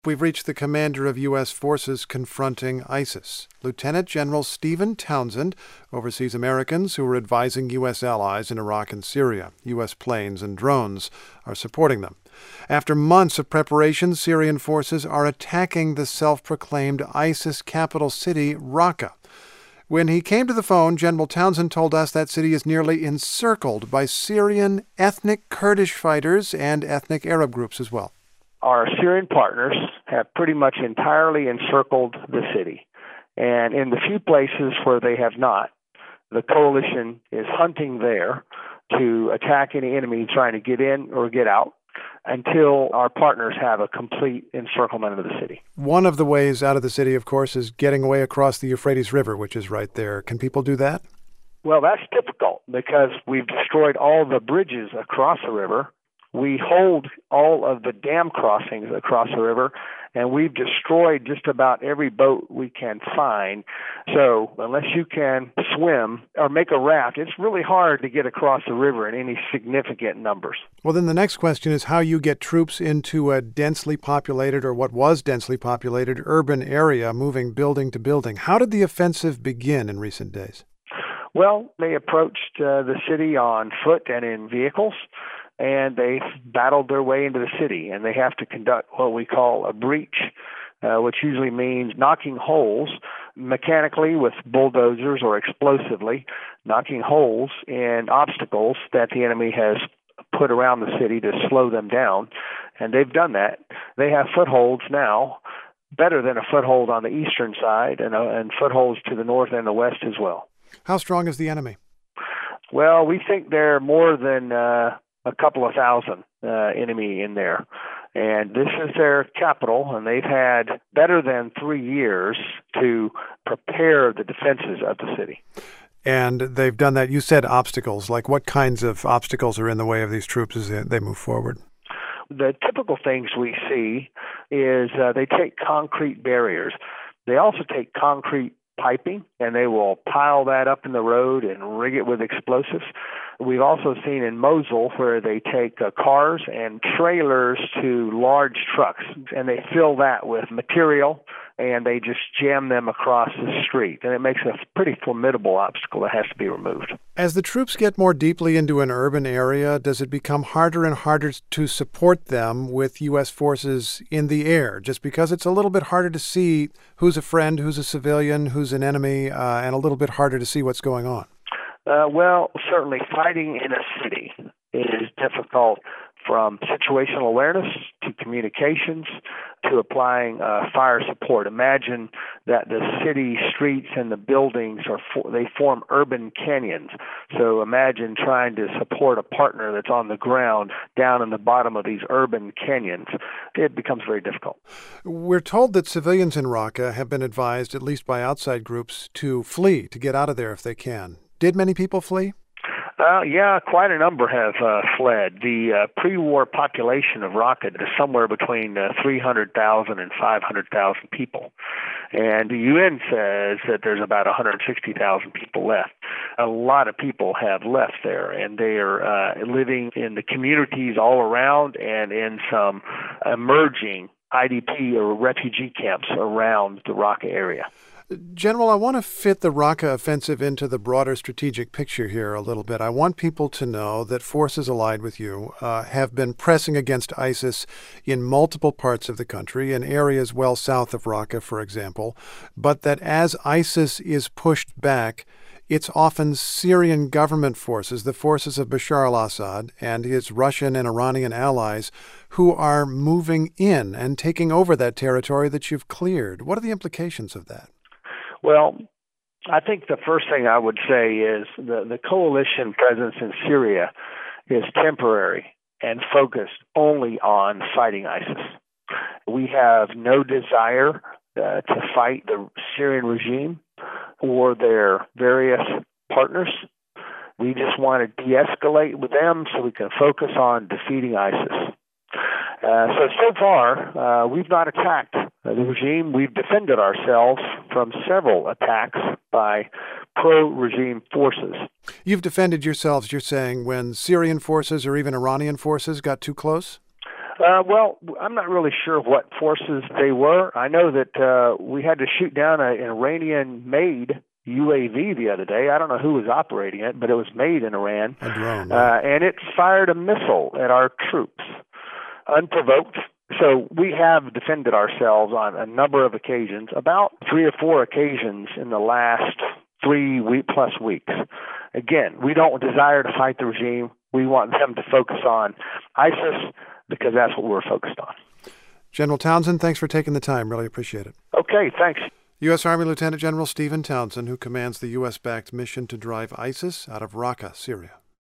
We've reached the commander of U.S. forces confronting ISIS. Lieutenant General Stephen Townsend oversees Americans who are advising U.S. allies in Iraq and Syria. U.S. planes and drones are supporting them. After months of preparation, Syrian forces are attacking the self-proclaimed ISIS capital city, Raqqa. When he came to the phone, General Townsend told us that city is nearly encircled by Syrian ethnic Kurdish fighters and ethnic Arab groups as well. Our Syrian partners have pretty much entirely encircled the city. And in the few places where they have not, the coalition is hunting there to attack any enemy trying to get in or get out until our partners have a complete encirclement of the city. One of the ways out of the city, of course, is getting away across the Euphrates River, which is right there. Can people do that? Well, that's difficult because we've destroyed all the bridges across the river. We hold all of the dam crossings across the river, and we've destroyed just about every boat we can find. So unless you can swim or make a raft, it's really hard to get across the river in any significant numbers. Well, then the next question is how you get troops into a densely populated, or what was densely populated, urban area, moving building to building. How did the offensive begin in recent days? Well, they approached the city on foot and in vehicles, and they battled their way into the city, and they have to conduct what we call a breach, which usually means knocking holes mechanically with bulldozers or explosively, knocking holes in obstacles that the enemy has put around the city to slow them down, and they've done that. They have footholds now, better than a foothold on the eastern side, and footholds to the north and the west as well. How strong is the enemy? Well, we think they're more than a couple of thousand enemy in there. And this is their capital, and they've had better than 3 years to prepare the defenses of the city. And they've done that. You said obstacles. Like what kinds of obstacles are in the way of these troops as they move forward? The typical things we see is they take concrete barriers. They also take concrete piping, and they will pile that up in the road and rig it with explosives. We've also seen in Mosul where they take cars and trailers to large trucks, and they fill that with material, and they just jam them across the street. And it makes a pretty formidable obstacle that has to be removed. As the troops get more deeply into an urban area, does it become harder and harder to support them with U.S. forces in the air, just because it's a little bit harder to see who's a friend, who's a civilian, who's an enemy, and a little bit harder to see what's going on? Well, certainly fighting in a city is difficult, from situational awareness to communications to applying fire support. Imagine that the city streets and the buildings they form urban canyons. So imagine trying to support a partner that's on the ground down in the bottom of these urban canyons. It becomes very difficult. We're told that civilians in Raqqa have been advised, at least by outside groups, to flee, to get out of there if they can. Did many people flee? Yeah, quite a number have fled. The pre-war population of Raqqa is somewhere between 300,000 and 500,000 people. And the UN says that there's about 160,000 people left. A lot of people have left there, and they are living in the communities all around and in some emerging IDP or refugee camps around the Raqqa area. General, I want to fit the Raqqa offensive into the broader strategic picture here a little bit. I want people to know that forces allied with you have been pressing against ISIS in multiple parts of the country, in areas well south of Raqqa, for example, but that as ISIS is pushed back, it's often Syrian government forces, the forces of Bashar al-Assad and his Russian and Iranian allies, who are moving in and taking over that territory that you've cleared. What are the implications of that? Well, I think the first thing I would say is the coalition presence in Syria is temporary and focused only on fighting ISIS. We have no desire to fight the Syrian regime or their various partners. We just want to de-escalate with them so we can focus on defeating ISIS. So far, we've not attacked the regime. We've defended ourselves from several attacks by pro-regime forces. You've defended yourselves, you're saying, when Syrian forces or even Iranian forces got too close? Well, I'm not really sure what forces they were. I know that we had to shoot down an Iranian-made UAV the other day. I don't know who was operating it, but it was made in Iran. A drone. And it fired a missile at our troops, unprovoked. So we have defended ourselves on a number of occasions, about 3 or 4 occasions in the last 3+ weeks. Again, we don't desire to fight the regime. We want them to focus on ISIS because that's what we're focused on. General Townsend, thanks for taking the time. Really appreciate it. Okay, thanks. U.S. Army Lieutenant General Stephen Townsend, who commands the U.S.-backed mission to drive ISIS out of Raqqa, Syria.